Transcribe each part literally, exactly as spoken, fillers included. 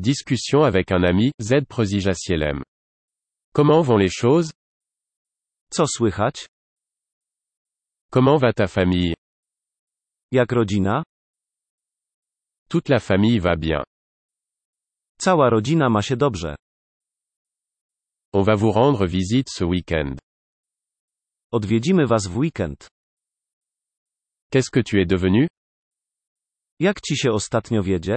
Discussion avec un ami, Z Prozijasielem. Comment vont les choses? Co słychać? Comment va ta famille? Jak rodzina? Toute la famille va bien. Cała rodzina ma się dobrze. On va vous rendre visite ce week-end. Odwiedzimy was w weekend. Qu'est-ce que tu es devenu? Jak ci się ostatnio wiedzie?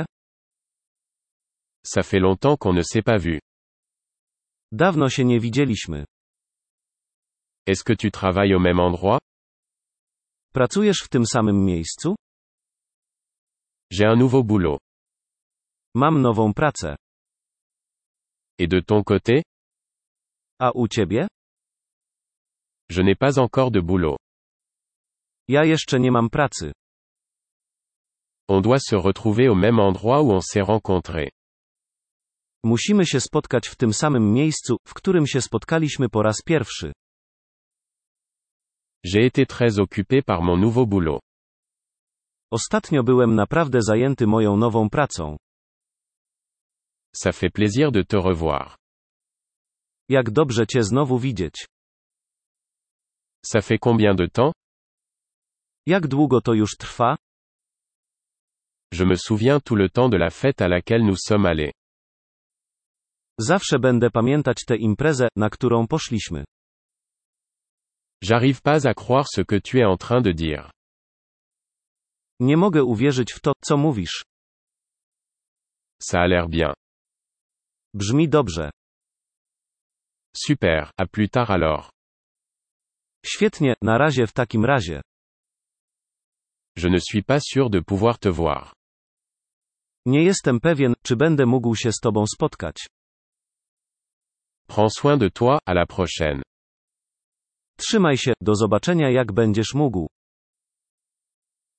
Ça fait longtemps qu'on ne s'est pas vu. Dawno się nie widzieliśmy. Est-ce que tu travailles au même endroit? Pracujesz w tym samym miejscu? J'ai un nouveau boulot. Mam nową pracę. Et de ton côté? A u ciebie? Je n'ai pas encore de boulot. Ja jeszcze nie mam pracy. On doit se retrouver au même endroit où on s'est rencontrés. Musimy się spotkać w tym samym miejscu, w którym się spotkaliśmy po raz pierwszy. J'ai été très occupé par mon nouveau boulot. Ostatnio byłem naprawdę zajęty moją nową pracą. Ça fait plaisir de te revoir. Jak dobrze cię znowu widzieć. Ça fait combien de temps? Jak długo to już trwa? Je me souviens tout le temps de la fête à laquelle nous sommes allés. Zawsze będę pamiętać tę imprezę, na którą poszliśmy. J'arrive pas à croire ce que tu es en train de dire. Nie mogę uwierzyć w to, co mówisz. Ça a l'air bien. Brzmi dobrze. Super, à plus tard alors. Świetnie, na razie w takim razie. Je ne suis pas sûr de pouvoir te voir. Nie jestem pewien, czy będę mógł się z tobą spotkać. Prends soin de toi, à la prochaine. Trzymaj się, do zobaczenia jak będziesz mógł.